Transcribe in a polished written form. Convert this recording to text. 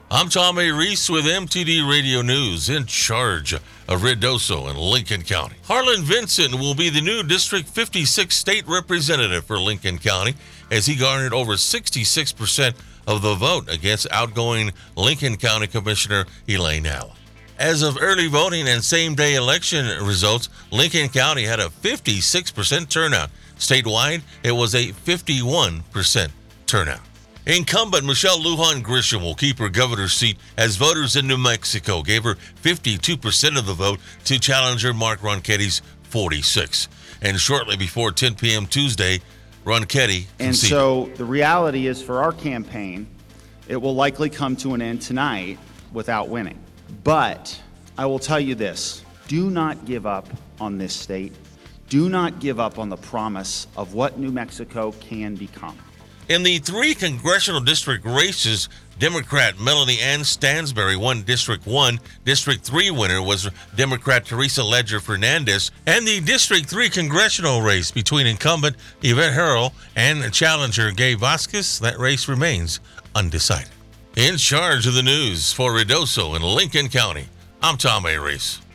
I'm Tom A. Reese with MTD Radio News, in charge of Ruidoso and Lincoln County. Harlan Vincent will be the new District 56 state representative for Lincoln County as he garnered over 66% of the vote against outgoing Lincoln County Commissioner Elaine Allen. As of early voting and same-day election results, Lincoln County had a 56% turnout. Statewide, it was a 51% turnout. Incumbent Michelle Lujan Grisham will keep her governor's seat as voters in New Mexico gave her 52% of the vote to challenger Mark Ronchetti's 46%. And shortly before 10 p.m. Tuesday, Ronchetti conceded. And so the reality is for our campaign, it will likely come to an end tonight without winning. But I will tell you this, do not give up on this state. Do not give up on the promise of what New Mexico can become. In the 3 congressional district races, Democrat Melanie Ann Stansbury won District 1. District 3 winner was Democrat Teresa Ledger Fernandez. And the District 3 congressional race between incumbent Yvette Harrell and challenger Gay Vasquez, that race remains undecided. In charge of the news for Ruidoso and Lincoln County, I'm Tom A. Reese.